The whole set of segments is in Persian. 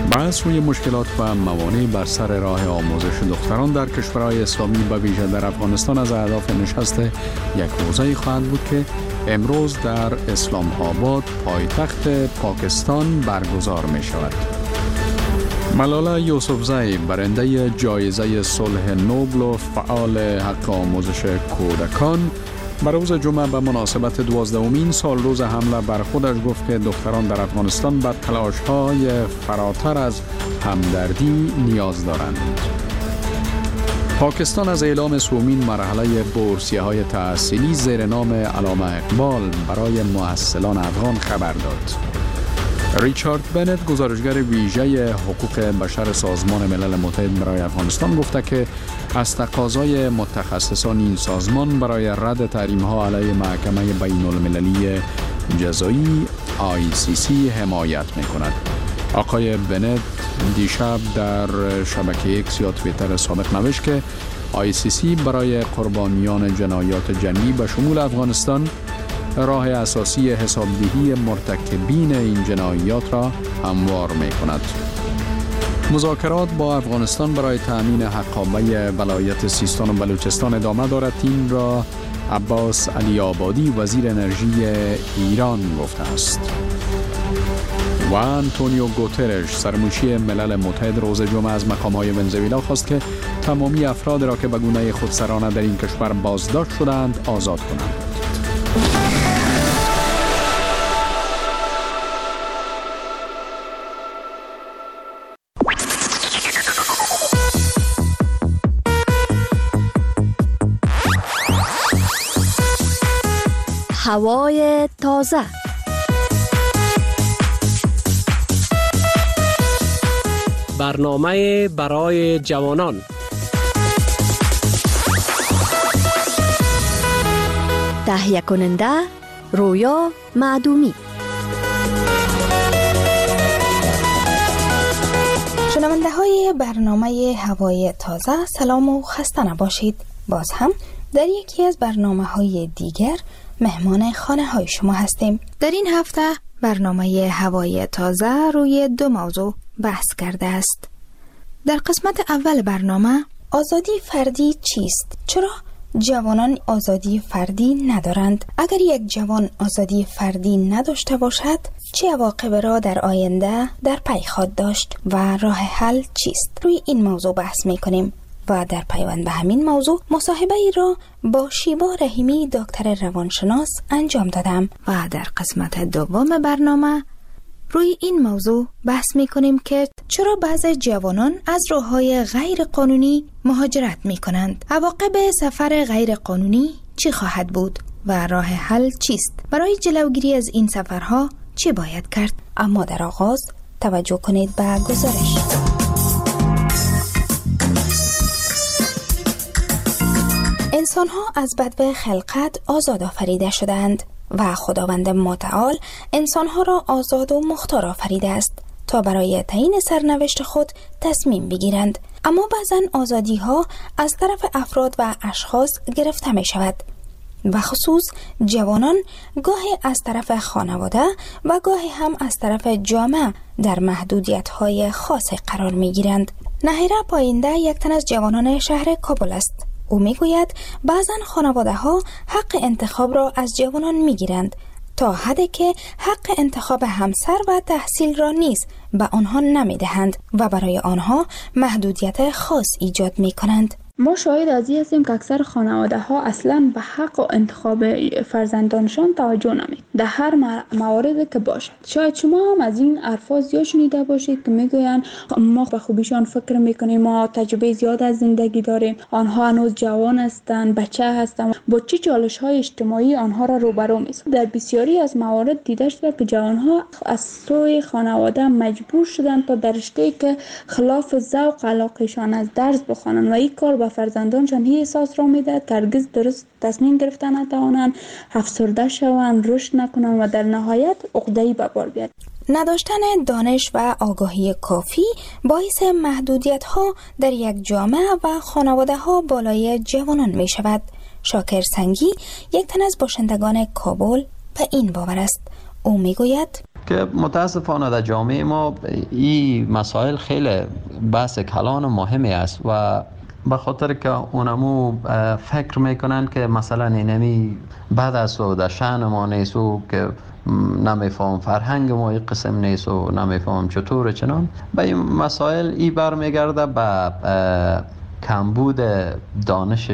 بحث روی مشکلات و موانع بر سر راه آموزش دختران در کشورهای اسلامی و ویژه در افغانستان از اهداف نشست یک حوزه خواهد بود که امروز در اسلام آباد پایتخت پاکستان برگزار می شود. ملاله یوسفزی برنده جایزه صلح نوبل و فعال حق آموزش کودکان بر روز جمعه به مناسبت 12مین سال روز حمله بر خودش گفت که دختران در افغانستان به تلاش‌های فراتر از همدردی نیاز دارند. پاکستان از اعلام سومین مرحله بورسیه‌های تحصیلی زیر نام علامه اقبال برای محصلان افغان خبر داد. ریچارد بنت گزارشگر ویژه حقوق بشر سازمان ملل متحد برای افغانستان گفته که از تقاضای متخصصان این سازمان برای رد تحریم‌ها علیه محکمه بین‌المللی جزایی ICC حمایت می‌کند. آقای بنت دیشب در شبکه ایکس یا توییتر سابق نوشت که ICC برای قربانیان جنایات جنگی به شمول افغانستان راه اساسی حسابدهی مرتکبین این جنایات را هموار می کند. مذاکرات با افغانستان برای تأمین حقابه ولایت سیستان و بلوچستان ادامه دارد. این را عباس علی آبادی وزیر انرژی ایران گفته است. و آنتونیو گوترش سرمنشی ملل متحد روز جمعه از مقام‌های ونزوئلا خواست که تمامی افراد را که به گونه خودسرانه در این کشور بازداشت شدند آزاد کنند. هوای تازه. برنامه برای جوانان. تهیه کننده رویا معدومی. شنونده های برنامه هوای تازه، سلام و خسته نباشید. باز هم در یکی از برنامه های دیگر مهمان خانه های شما هستیم. در این هفته برنامه هوای تازه روی 2 موضوع بحث کرده است. در قسمت اول برنامه آزادی فردی چیست؟ چرا جوانان آزادی فردی ندارند؟ اگر یک جوان آزادی فردی نداشته باشد چه عواقب را در آینده در پی خواهد داشت و راه حل چیست؟ روی این موضوع بحث می‌کنیم و در پیوند به همین موضوع مصاحبه ای را با شیبا رحیمی دکتر روانشناس انجام دادم و در قسمت دوم برنامه روی این موضوع بحث می کنیم که چرا بعضی جوانان از راه‌های غیر قانونی مهاجرت می کنند؟ عواقب سفر غیر قانونی چی خواهد بود و راه حل چیست؟ برای جلوگیری از این سفرها چی باید کرد؟ اما در آغاز توجه کنید به گزارش. انسان‌ها از بدو خلقت آزاد آفریده شدند و خداوند متعال انسان‌ها را آزاد و مختار آفریده است تا برای تعیین سرنوشت خود تصمیم بگیرند. اما بعضن آزادی‌ها از طرف افراد و اشخاص گرفته می شود و خصوص جوانان گاهی از طرف خانواده و گاهی هم از طرف جامعه در محدودیت‌های خاص قرار می‌گیرند. نهیره پاینده یک تن از جوانان شهر کابل است. او میگوید بعضن خانواده ها حق انتخاب را از جوانان میگیرند تا حدی که حق انتخاب همسر و تحصیل را نیز به آنها نمیدهند و برای آنها محدودیت خاص ایجاد میکنند. ما شاهد از این هستیم که اکثر خانواده ها اصلا به حق و انتخاب فرزندانشان توجه نمی‌کنند در هر مواردی که باشد. شاید شما هم از این الفاظ زیاد شنیده باشید که میگویند ما به خوبیشان فکر میکنیم، ما تجربه زیاد از زندگی داریم، آنها هنوز جوان هستند، بچه هستند، با چه چالش‌های اجتماعی آنها را روبرو می‌سازد. در بسیاری از موارد دیده شده که جوانها از سوی خانواده مجبور شدند تا در رشته‌ای که خلاف ذوق علاقه‌شان از درس بخوانند و این کار فرزندانشان هی احساس را میده که هرگز درست تصمیم گرفتن نتوانند، افسرده شوند، رشد نکنند و در نهایت عقده‌ای به بار بیارند. نداشتن دانش و آگاهی کافی باعث محدودیت ها در یک جامعه و خانواده ها بالای جوانان می شود. شاکر سنگی یک تن از باشندگان کابل به این باور است. او می گوید که متاسفانه در جامعه ما این مسائل خیلی بحث کلان و مهمی است و به خاطر که اونمو فکر میکنن که مثلا اینمی بد است و در شأن ما نیست و که نمیفهم فرهنگ ما این قسم نیست و نمیفهم چطور چنان به این مسائل ای برمیگرده به کمبود دانش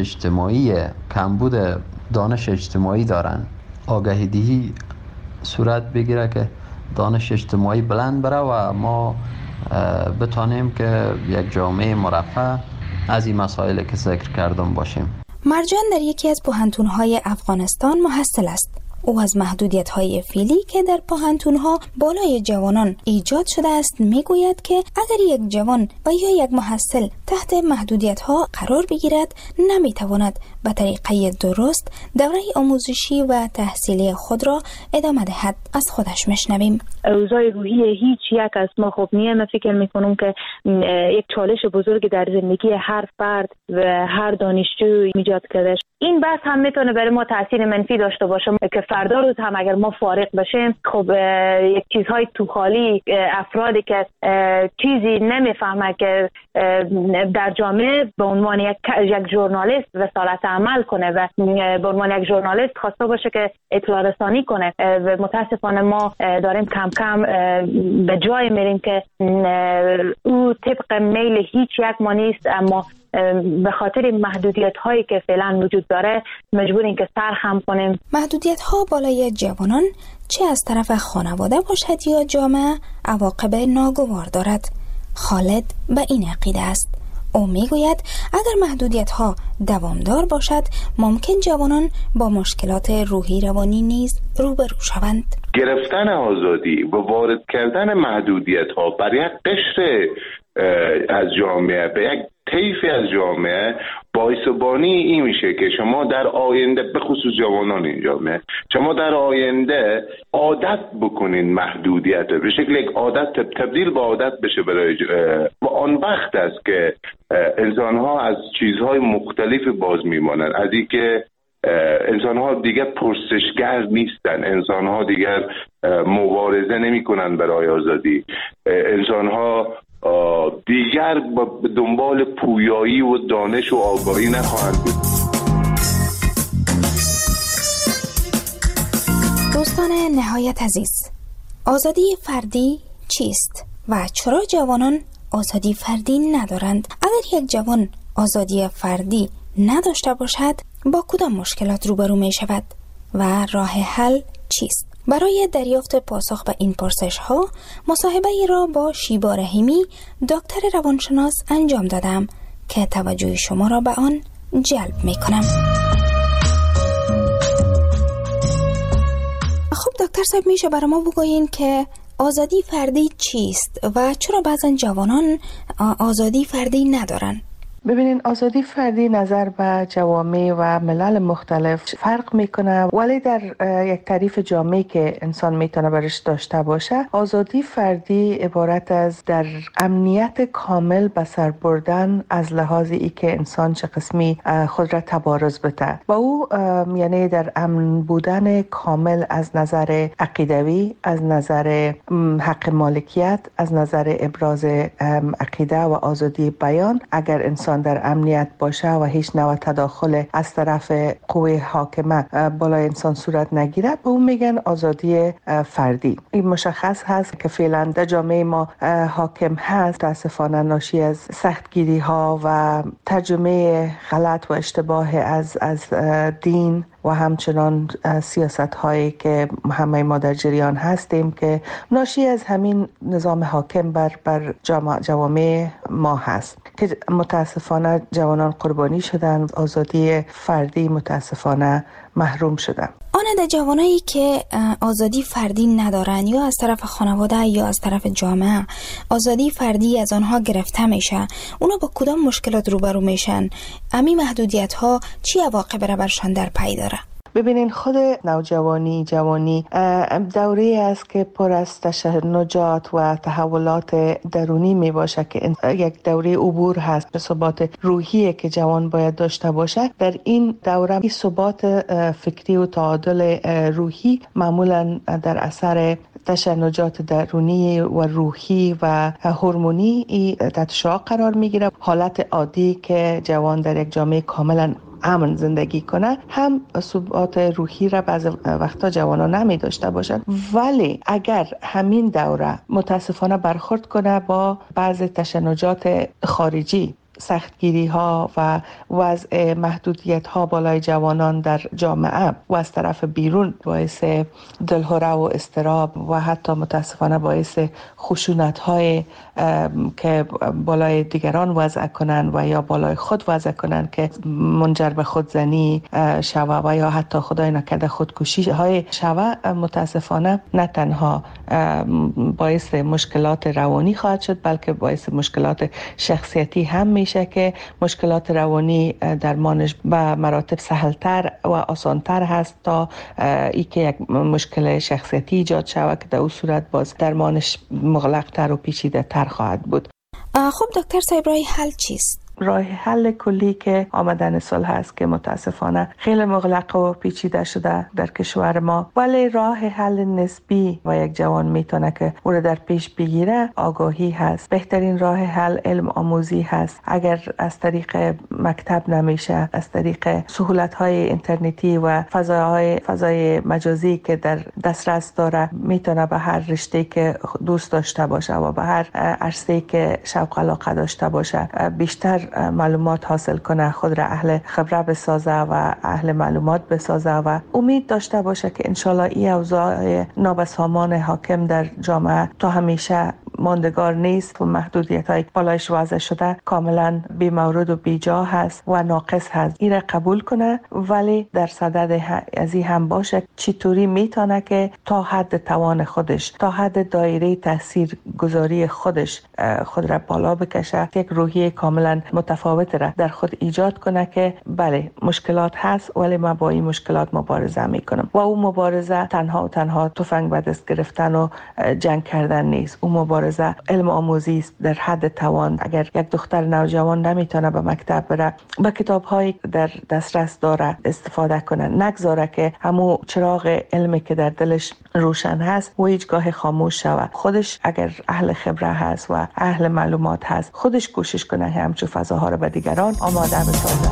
اجتماعی دارن. آگاهی دهی صورت بگیره که دانش اجتماعی بلند بره و ما بتانیم که یک جامعه مرفه از این مسائل که ذکر کردم باشیم. مرجان در یکی از پوهنتون‌های افغانستان محصل است. او از محدودیت‌های فعلی که در پوهنتون‌ها بالای جوانان ایجاد شده است میگوید که اگر یک جوان و یا یک محصل تحت محدودیت‌ها قرار بگیرد نمیتواند به طریقه درست دوره آموزشی و تحصیلی خود را ادامه دهد. از خودش میشنویم. اوضاع روحی هیچ یک از ما خوب نیست. من فکر میکنم که یک چالش بزرگ در زندگی هر فرد و هر دانشجو ایجاد کرده. این بحث هم میتونه برای ما تاثیر منفی داشته باشه که فردا روز هم اگر ما فارغ بشیم خب یک چیزهای تو خالی افرادی که چیزی نمیفهمه که در جامعه به عنوان یک ژورنالیست رسالت عمل کنه و به عنوان یک ژورنالیست خواسته باشه که اطلاع رسانی کنه و متاسفانه ما داریم کم کم به جای میریم که او طبق میل هیچ یک ما نیست، اما به خاطر محدودیت هایی که فعلا وجود داره مجبوریم که سرخم کنیم. محدودیت ها بالای جوانان چه از طرف خانواده باشد یا جامعه عواقب ناگوار دارد. خالد به این عقیده است. او میگوید اگر محدودیت ها دوامدار باشد ممکن جوانان با مشکلات روحی روانی نیز روبرو شوند. گرفتن آزادی و وارد کردن محدودیت ها بر یک قشر از جامعه به یک طیفی از جامعه باعث بانی این میشه که شما در آینده به خصوص جوانان این جامعه شما در آینده عادت بکنین محدودیت به شکل یک عادت تبدیل به عادت بشه برای و آن وقت است که انسان ها از چیزهای مختلف باز میمانند. از این که انسان ها دیگر پرسشگر نیستن، انسان ها دیگر مبارزه نمی کنن برای آزادی، انسان ها دیگر به دنبال پویایی و دانش و آگاهی نخواهند بود. دوستان نهایت عزیز، آزادی فردی چیست و چرا جوانان آزادی فردی ندارند؟ اگر یک جوان آزادی فردی نداشته باشد با کدام مشکلات روبرو می شود و راه حل چیست؟ برای دریافت پاسخ به این پرسش ها مصاحبه ای را با شیبا رحیمی دکتر روانشناس انجام دادم که توجه شما را به آن جلب می کنم. خب دکتر صاحب، میشه برای ما بگویین که آزادی فردی چیست و چرا بعضا جوانان آزادی فردی ندارن؟ ببینین، آزادی فردی نظر به جوامع و ملل مختلف فرق میکنه، ولی در یک تعریف جامعی که انسان میتونه برش داشته باشه، آزادی فردی عبارت از در امنیت کامل به سر بردن از لحاظ ای که انسان چه قسمی خود را تبارز بده و او یعنی در امن بودن کامل از نظر عقیدوی، از نظر حق مالکیت، از نظر ابراز عقیده و آزادی بیان. اگر انسان در امنیت باشه و هیچ نوع تداخل از طرف قوه حاکمه بالای انسان صورت نگیره، به اون میگن آزادی فردی. این مشخص هست که فعلا در جامعه ما حاکم هست، متاسفانه ناشی از سختگیری ها و ترجمه غلط و اشتباه از دین و همچنان سیاست هایی که همه ما در جریان هستیم که ناشی از همین نظام حاکم بر جوامع ما هست که متاسفانه جوانان قربانی شدن، آزادی فردی متاسفانه محروم شدن. آن جوانایی که آزادی فردی ندارن یا از طرف خانواده یا از طرف جامعه آزادی فردی از آنها گرفته میشه، اونا با کدام مشکلات روبرو میشن؟ امی محدودیت ها چی عواقب را برشان در پی داره؟ ببینین، خود نوجوانی دوره است که پر از تشنجات و تحولات درونی می باشه که یک دوره عبور هست به ثبات روحی که جوان باید داشته باشه. در این دوره ثبات فکری و تعادل روحی معمولا در اثر تشنجات درونی و روحی و هورمونی تحت شعاع قرار میگیره. حالت عادی که جوان در یک جامعه کاملا امن زندگی کنه هم ثبات روحی را بعض وقتا جوانا نمی داشته باشند، ولی اگر همین دوره متاسفانه برخورد کنه با بعض تشنجات خارجی، سختگیری ها و وضع محدودیت ها بالای جوانان در جامعه و از طرف بیرون باعث دلهره و اضطراب و حتی متاسفانه باعث خشونت های که بالای دیگران وضع کنن و یا بالای خود وضع کنن که منجر به خودزنی شوه و یا حتی خدای نکرده خودکشی های شوه، متاسفانه نه تنها باعث مشکلات روانی خواهد شد بلکه باعث مشکلات شخصیتی هم میشه که مشکلات روانی درمانش به مراتب سهلتر و آسانتر هست تا ای که یک مشکل شخصیتی ایجاد شود که در اون صورت باز درمانش مغلق‌تر و پیچیده‌تر خواهد بود. خب دکتر صاحب، راه حل چیست؟ راه حل کلی که آمدن صلح است که متاسفانه خیلی مغلق و پیچیده شده در کشور ما، ولی راه حل نسبی و یک جوان میتونه که او را در پیش بگیره آگاهی هست. بهترین راه حل علم آموزی هست. اگر از طریق مکتب نمیشه، از طریق سهولت‌های اینترنتی و فضای مجازی که در دسترس داره میتونه به هر رشته که دوست داشته باشه و به هر عرصه‌ای که شوق علاقه داشته باشه بیشتر معلومات حاصل کنه، خود را اهل خبره بسازه و اهل معلومات بسازه و امید داشته باشه که انشالله این اوضاع نابسامان حاکم در جامعه تا همیشه ماندگار نیست و محدودیت‌های بالایش وضع شده کاملا بی مورد و بی جا هست و ناقص هست. این را قبول کنه، ولی در صدد از این هم باشه چطوری میتونه که تا حد توان خودش، تا حد دایره تاثیر گذاری خودش خود را بالا بکشه، یک روحیه کاملا متفاوت را در خود ایجاد کنه که بله مشکلات هست ولی من با این مشکلات مبارزه میکنم و اون مبارزه تنها تفنگ به دست گرفتن و جنگ کردن نیست. اون مبارزه علم آموزی است در حد توان. اگر یک دختر نوجوان نمیتونه به مکتب بره، با کتاب‌هایی در دسترس داره استفاده کنه، نگذاره که همون چراغ علمی که در دلش روشن هست و هیچگاه خاموش شود. خودش اگر اهل خبره هست و اهل معلومات هست، خودش کوشش کنه همچون فضاها رو به دیگران آماده بسازه.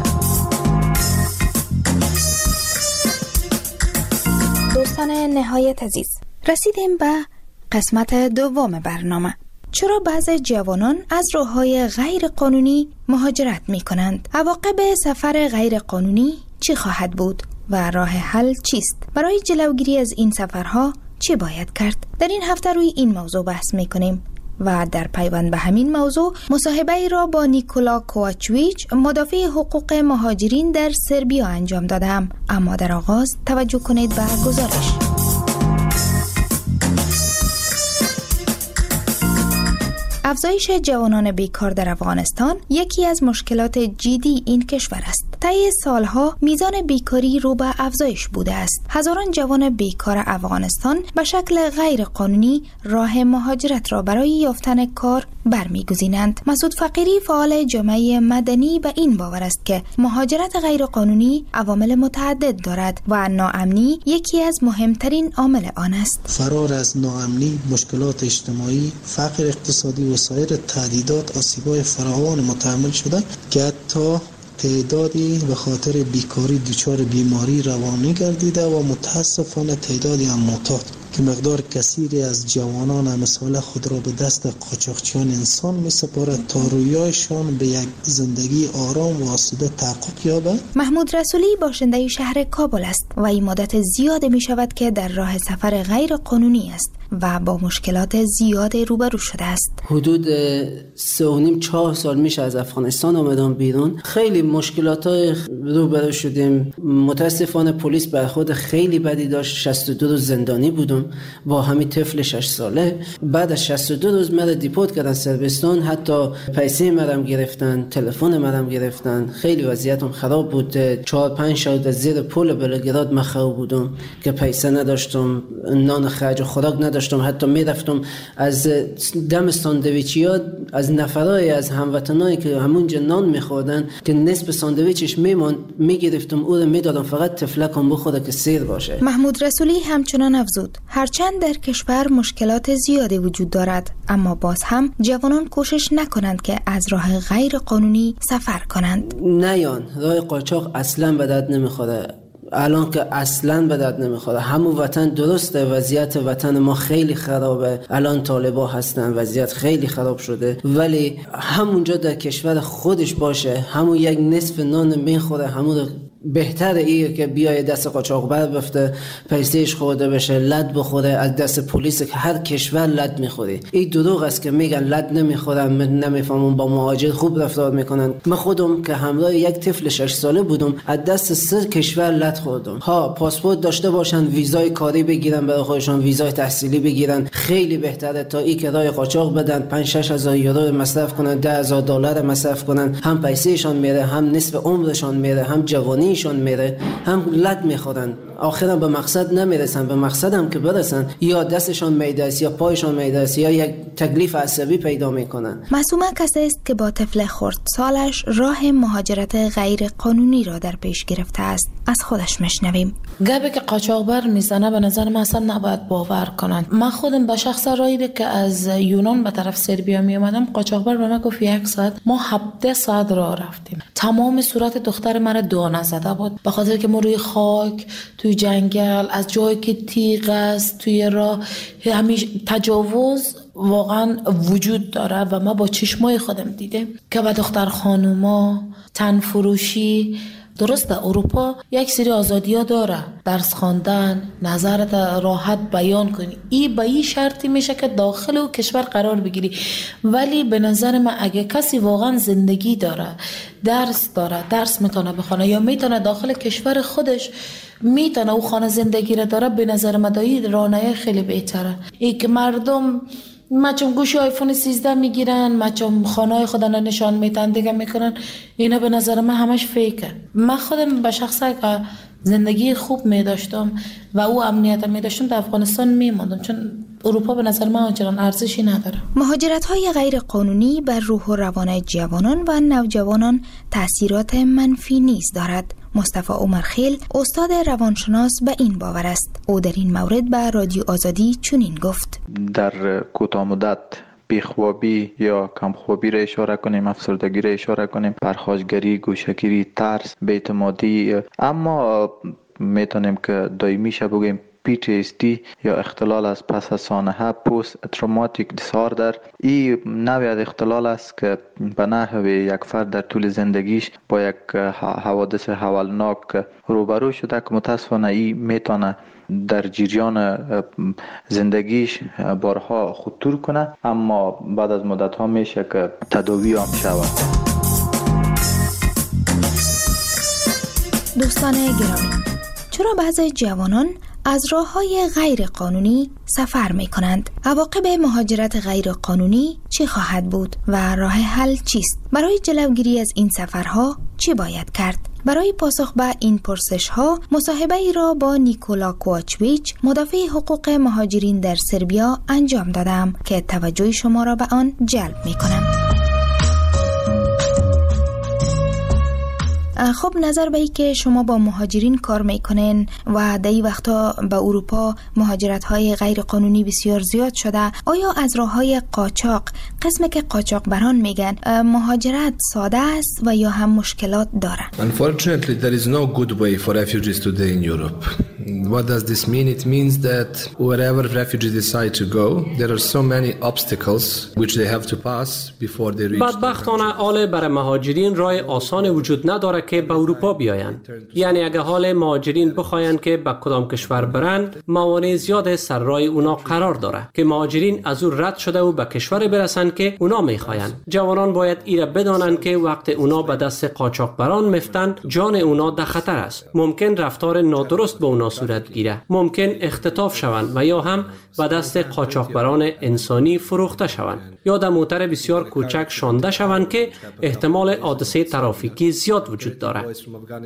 دوستان نهایت عزیز، رسیدیم به قسمت دوم برنامه. چرا بعضی جوانان از راه‌های غیر قانونی مهاجرت می کنند؟ عواقب سفر غیر قانونی چی خواهد بود و راه حل چیست؟ برای جلوگیری از این سفرها چی باید کرد؟ در این هفته روی این موضوع بحث می کنیم و در پیوند به همین موضوع مصاحبه را با نیکولا کوواچویچ، مدافع حقوق مهاجرین در سربیا انجام دادم. اما در آغاز توجه کنید به گزارش. افزایش جوانان بیکار در افغانستان یکی از مشکلات جدی این کشور است. طی سالها میزان بیکاری رو به افزایش بوده است. هزاران جوان بیکار افغانستان به شکل غیر قانونی راه مهاجرت را برای یافتن کار برمیگزینند. مسعود فقیری، فعال جامعه مدنی، به این باور است که مهاجرت غیر قانونی عوامل متعدد دارد و ناامنی یکی از مهمترین عامل آن است. فرار از ناامنی، مشکلات اجتماعی، فقر اقتصادی و سایر تهدیدات آسیب‌های فراوان متحمل شده که حتی تعدادی به خاطر بیکاری دچار بیماری روانی گردیده و متاسفانه تعدادی هم معتاد که مقدار کثیری از جوانان امثال خود را به دست قاچاقچیان انسان می سپارد تا رویایشان به یک زندگی آرام و آسوده تحقق یابد. محمود رسولی باشنده شهر کابل است و این مدت زیاد می شود که در راه سفر غیر قانونی است و با مشکلات زیاد روبرو شده است. حدود 3.5-4 سال میشه از افغانستان آمدم بیرون. خیلی مشکلات روبرو شدیم. متاسفانه پلیس برخورد خیلی بدی داشت. 62 روز زندانی بودم با همین طفل 6 ساله. بعد از 62 روز مرا دیپورت کردن سربستان. حتی پیسه مرا گرفتن، تلفن مرا گرفتن. خیلی وضعیتم خراب بود. 4-5 شب زیر پل بلگراد مخاو بودم که پیسه نداشتم، نان خرج و خوراک نداشتم. حتی میرفتم از دم ساندویچیا از نفرای از هموطنایی که همونجا نان میخوردن که نصف ساندویچش میگرفتم او رو میدادم فقط تفلکم بخوره که سیر باشه. محمود رسولی همچنان افزود هرچند در کشور مشکلات زیادی وجود دارد اما باز هم جوانان کوشش نکنند که از راه غیر قانونی سفر کنند. نیان راه قاچاق اصلا به درد نمیخوره. الان که اصلا به درد نمیخوره. همون وطن درسته، وضعیت وطن ما خیلی خرابه، الان طالبا هستن، وضعیت خیلی خراب شده، ولی همونجا در کشور خودش باشه همون یک نصف نان میخوره، همون بهتره ایه که بیای دست قاچاقبر بفته، پیسهش خورده بشه، لد بخوره از دست پلیس که هر کشور لد میخوری. این دروغ است که میگن لد نمیخورن، من نمیفهمم با مهاجر خوب رفتار میکنن. من خودم که همراه یک طفل 6 ساله بودم از دست 3 کشور لد خوردم. ها پاسپورت داشته باشن، ویزای کاری بگیرن برای خودشون، ویزای تحصیلی بگیرن، خیلی بهتره تا این که راه قاچاق بدن 5-6 هزار یورو مصرف کنن، 10,000 دلار مصرف کنن، هم پیسهشون میره، هم نصف عمرشون میره، هم جوانی شون میره، هم لد میخورن، آخرا به مقصد نمیرسن. به مقصدم که برسن یا دستشون میدرس یا پایشون میدرس یا یک تکلیف عصبی پیدا میکنن. معصومه کسی است که با طفل خردسالش راه مهاجرت غیر قانونی را در پیش گرفته است. از خودش میشنویم. گپی که قاچاقبر میزنه به نظر من اصلا نباید باور کنن. من خودم به شخص رایی که از یونان به طرف سربیا می اومدم، قاچاقبر به من گفت 1 ساعت، ما 17 ساعت راه رفتیم. تمام صورت دختر من دانه زده بود به خاطر که ما روی خاک، توی جنگل، از جایی که تیغ است توی راه، همیشه تجاوز واقعا وجود داره و ما با چشمای خودم دیدم که به دختر خانوما تن فروشی. درسته اروپا یک سری آزادی ها داره، درس خواندن، نظرت راحت بیان کنی، این به این شرطی میشه که داخل و کشور قرار بگیری. ولی به نظر من اگه کسی واقعا زندگی داره، درس میتونه بخونه یا میتونه داخل کشور خودش میتونه او خانه زندگی را داره، به نظر من دایی رانه خیلی بهتره. ای که مردم مچم گوشی آیفون 13 میگیرن، مچم خانه خودن نشان میدن دیگه میکنن، اینا به نظر من همش فیکه. من خودم به شخصه که زندگی خوب میداشتم و او امنیت میداشتم در افغانستان میماندم، چون اروپا به نظر من آنچنان ارزشی نداره. مهاجرت‌های غیر قانونی بر روح و روان جوانان و نوجوانان تأثیرات منفی نیز دارد. مصطفی عمرخیل استاد روانشناس به این باور است. او در این مورد به رادیو آزادی چنین گفت: در کوتاه مدت بیخوابی یا کمخوابی را اشاره کنیم، افسردگی را اشاره کنیم، پرخاشگری، گوشه‌گیری، ترس، بی‌اعتمادی، اما میتونیم که دائمی شه بگیم PTSD یا اختلال از پس از سانحه، پست تروماتیک دیساردر. این نوع از اختلال است که به نحو یک فرد در طول زندگیش با یک حوادث هولناک روبرو شده که متاسفانه این میتونه در جریان زندگیش بارها خطور کنه، اما بعد از مدت ها میشه که تداوی هم شود. دوستان گرامی، چرا بعضی جوانان از راه‌های غیر قانونی سفر می‌کنند؟ عواقب مهاجرت غیر قانونی چی خواهد بود و راه حل چیست؟ برای جلوگیری از این سفرها چی باید کرد؟ برای پاسخ به این پرسش‌ها مصاحبه‌ای را با نیکولا کوواچویچ، مدافع حقوق مهاجرین در سربیا انجام دادم که توجه شما را به آن جلب می‌کنم. خب نظر به ای که شما با مهاجرین کار میکنین و در این وقتا به اروپا مهاجرت های غیر قانونی بسیار زیاد شده، آیا از راه های قاچاق، قسمی که قاچاق بران میگن، مهاجرت ساده است و یا هم مشکلات داره؟ Unfortunately, there is no good way for refugees today in Europe. What does this mean? It means that wherever refugees decide to go, there are so many obstacles which they have to pass before they reach. بدبختانه حال برای مهاجرین راه آسان وجود نداره که به اروپا بیایند. یعنی اگه حال مهاجرین بخواین که به کدام کشور برند، موانع زیاد سر راه اونا قرار داره که مهاجرین از او رد شده و به کشور برسن که اونا میخواین. جوانان باید ایره بدانند که وقت اونا به دست قاچاقبران میفتن، جان اونا در خطر است. ممکن رفتار نادرست با اونا صورت گیره. ممکن اختطاف شوند و یا هم به دست قاچاقبران انسانی فروخته شوند یا در موتر بسیار کوچک شانده شوند که احتمال حادثه ترافیکی زیاد وجود دارد.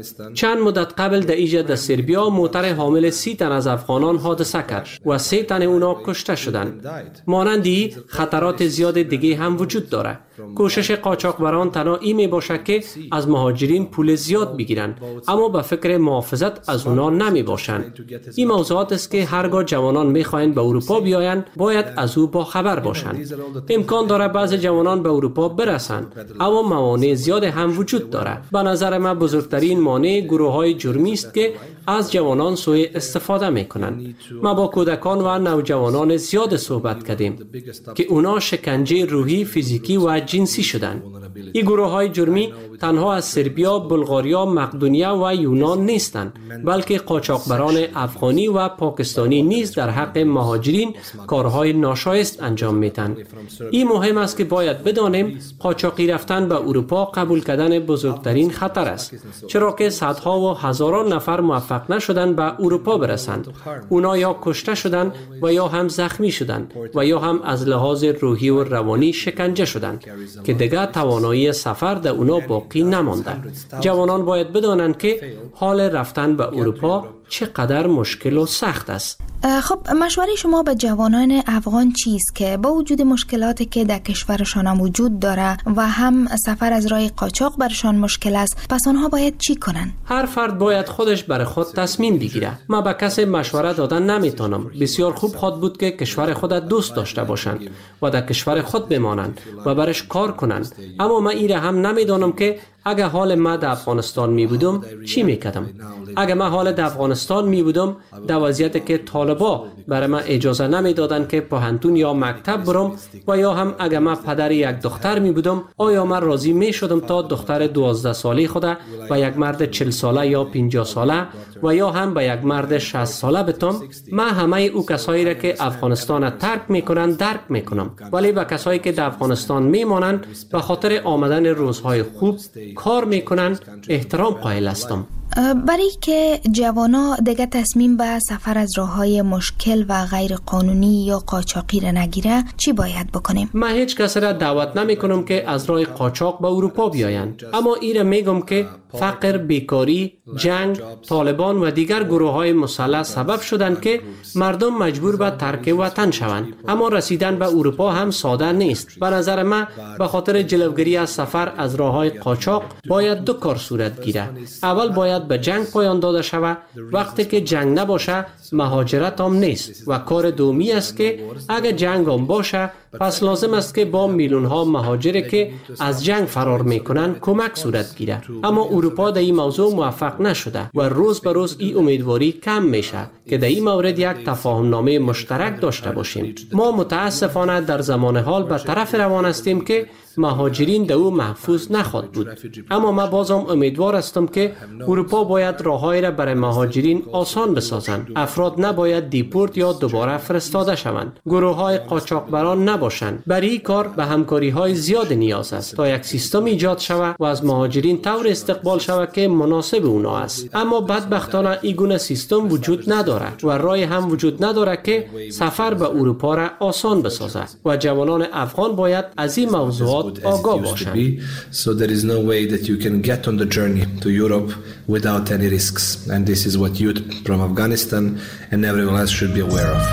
چند مدت قبل در ایجا در سربیا موتر حامل 30 تن از افغانان حادثه کرد و 3 تن اونا کشته شدند. مانندی خطرات زیاد دیگه هم وجود داره. کوشش قاچاقبران تنها این می باشه که از مهاجرین پول زیاد بگیرند، اما به فکر محافظت از اونا نمی باشند. این موضوعات است که هرگاه جوانان می خواهند به اروپا بیایند باید از او با خبر باشند. امکان داره بعضی جوانان به اروپا برسند، اما موانع زیاد هم وجود داره. به نظر من بزرگترین مانع گروه‌های جرمی است که از جوانان سوء استفاده می کنند. ما با کودکان و نوجوانان زیاد صحبت کردیم که اونا شکنجه روحی، فیزیکی و جنسی شدند. این گروه‌های جرمی تنها از سربیا، بلغاریا، مقدونیه و یونان نیستند، بلکه قاچاقبران افغانی و پاکستانی نیز در حق مهاجرین کارهای ناشایست انجام میدن. این مهم است که باید بدانیم قاچاقی رفتن به اروپا قبول کردن بزرگترین خطر است، چرا که صدها و هزاران نفر موفق نشدند به اروپا برسند. اونا یا کشته شدند و یا هم زخمی شدند و یا هم از لحاظ روحی و روانی شکنجه شدند که دیگر توانایی سفر در اونا باقی نمانده. جوانان باید بدانند که حال رفتن به اروپا چقدر مشکل و سخت است. خب مشوره شما به جوانان افغان چیست که با وجود مشکلاتی که در کشورشان هم وجود داره و هم سفر از راه قاچاق برشان مشکل است، پس آنها باید چی کنن؟ هر فرد باید خودش برای خود تصمیم بگیره. من به کسی مشوره دادن نمیتونم. بسیار خوب خود بود که کشور خود دوست داشته باشند و در کشور خود بمانند و برش کار کنند. اما من ایره هم نمیدانم که اگه حال ما در افغانستان می بودم چی میکردم. اگه من حال در افغانستان می بودم در وضعیتی که طالبا برای من اجازه نمیدادن که پوهنتون یا مکتب برم و یا هم اگه من پدر یک دختر می بودم، آیا من راضی می شدم تا دختر 12 ساله خود و یک مرد 40 ساله یا 50 ساله و یا هم به یک مرد 60 ساله بتم؟ من همه او کسایی را که افغانستان ترک میکنن درک میکنم، ولی به کسایی که در افغانستان میمانند به خاطر آمدن روزهای خوب کار میکنن احترام قائل هستم. برای که جوانا دیگه تصمیم به سفر از راههای مشکل و غیر قانونی یا قاچاقی را نگیره چی باید بکنیم؟ من هیچ کس را دعوت نمی کنم که از راه قاچاق به اروپا بیایند، اما ایره میگم که فقر، بیکاری، جنگ، طالبان و دیگر گروه های مسلح سبب شدند که مردم مجبور به ترک وطن شوند. اما رسیدن به اروپا هم ساده نیست. به نظر من به خاطر جلوگیری از سفر از راه های قاچاق باید 2 کار صورت گیره. اول باید به جنگ پایان داده شود. وقتی که جنگ نباشه مهاجرت هم نیست و کار دومی است که اگر جنگ هم باشه پس لازم است که با میلیون ها مهاجری که از جنگ فرار میکنن کمک صورت گیره. اما اروپا در این موضوع موفق نشده و روز به روز این امیدواری کم میشه که در این مورد یک تفاهم نامه مشترک داشته باشیم. ما متاسفانه در زمان حال به طرف روان هستیم که مهاجرین در او محفوظ نخواهد بود. اما من بازم امیدوار هستم که اروپا باید راههایی را برای مهاجرین آسان بسازند. افراد نباید دیپورت یا دوباره فرستاده شوند. گروه های قاچاقبران نباشند. برای این کار به همکاری های زیاد نیاز است تا یک سیستم ایجاد شود و از مهاجرین طور استقبال شود که مناسب اونا است. اما بدبختانه این گونه سیستم وجود ندارد و راه هم وجود ندارد که سفر به اروپا را آسان بسازد و جوانان افغان باید از این موضوعات آگاه باشند. So there is no way that you can get on the journey to Europe without any risks, and this is what youth from Afghanistan and everyone else should be aware of.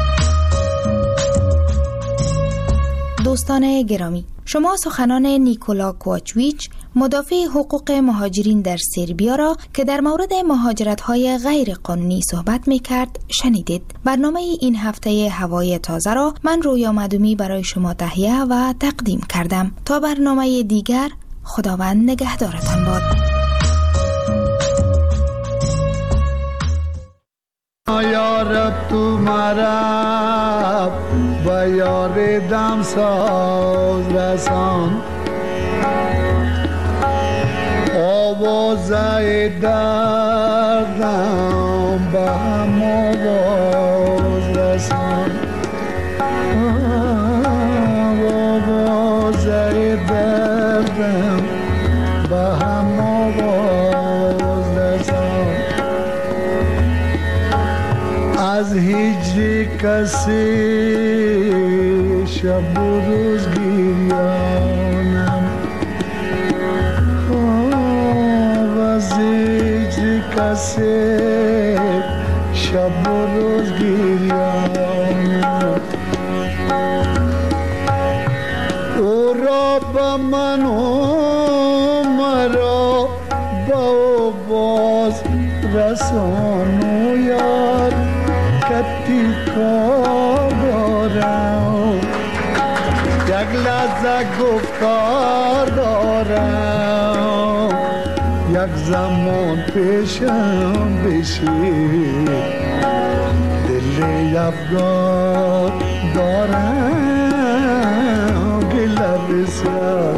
دوستان گرامی، شما سخنان نیکولا کوواچویچ مدافع حقوق مهاجرین در سربیا را که در مورد مهاجرت‌های غیر قانونی صحبت می‌کرد شنیدید. برنامه این هفته هوای تازه را من رویا مدومی برای شما تهیه و تقدیم کردم. تا برنامه دیگر، خداوند نگهدارتان باد. یا رب تمہارا بیار دم ساز رسان آوازه دردم به هم آواز رسان آوازه دردم به هم آواز رسان کسی شب و روز گریانم و از هجر کسی شب و روز گریانم او را با من و مرا با او باز رسان و یار کتی کار دارم یک لحظه گفتار دارم یک زمان پیشم بشی دل افگار دارم گله بسیار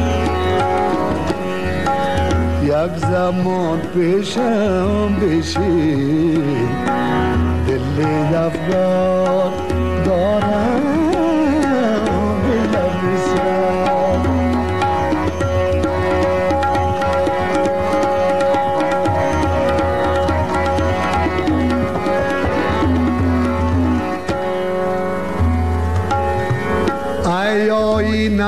یک زمان پیشم بشی دل افگار دارم گله بسیار این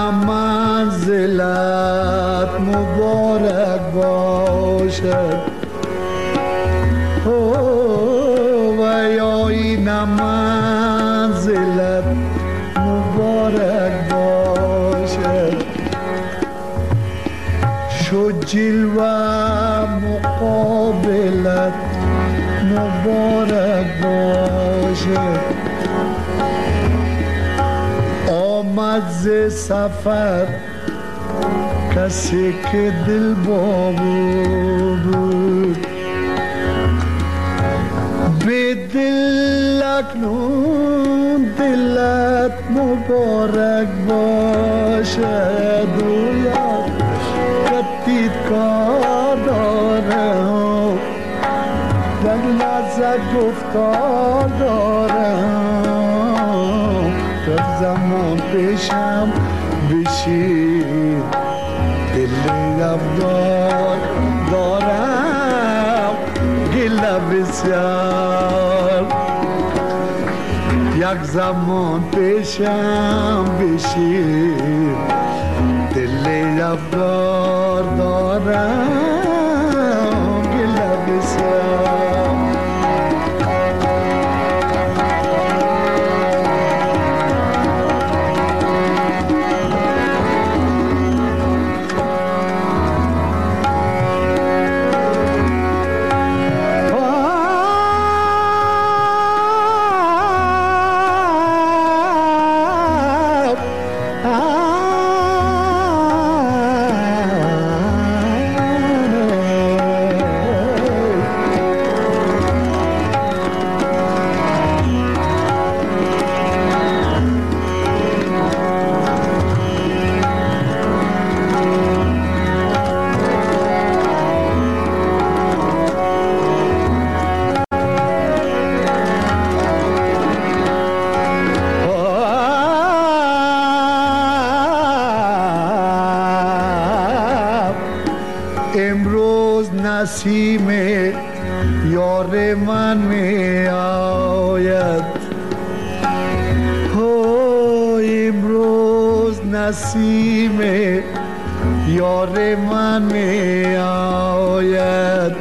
منزلت مبارک باشد و یا این منزلت مبارک باشد شو جلوه مقابلت مبارک باشد آمد ز سفر کسی که دل بود به دل اکنون دلت مبارک باشد و یاد کتید کار دارم در لحظه گفتار دارم در زمان پیشم بشید دل افگار دارم گله بسیار یک زمان پیشم بشید دل افگار دارم گله بسیار نسیم یار من می آید امروز نسیم یار من می آید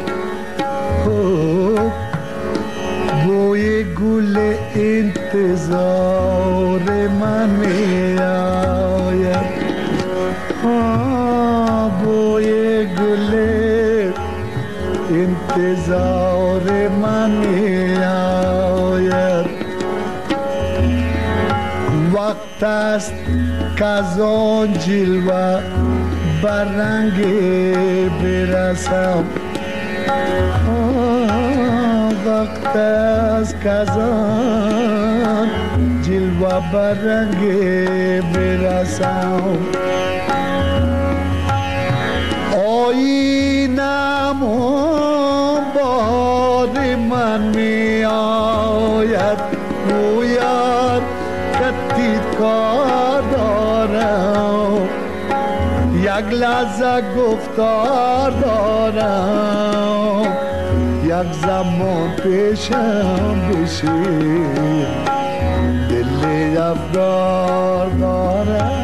بوی گل انتظار من می آید بوی گل انتظار من می آید وقت است که از آن جلوه بر رنگ برسم وقت است که از آن جلوه بر رنگ برسم آینم بار من می آید او یار کتید کار دارم یک لحظه گفتار دارم یک زمان پیشم بشید دلی افگار دارم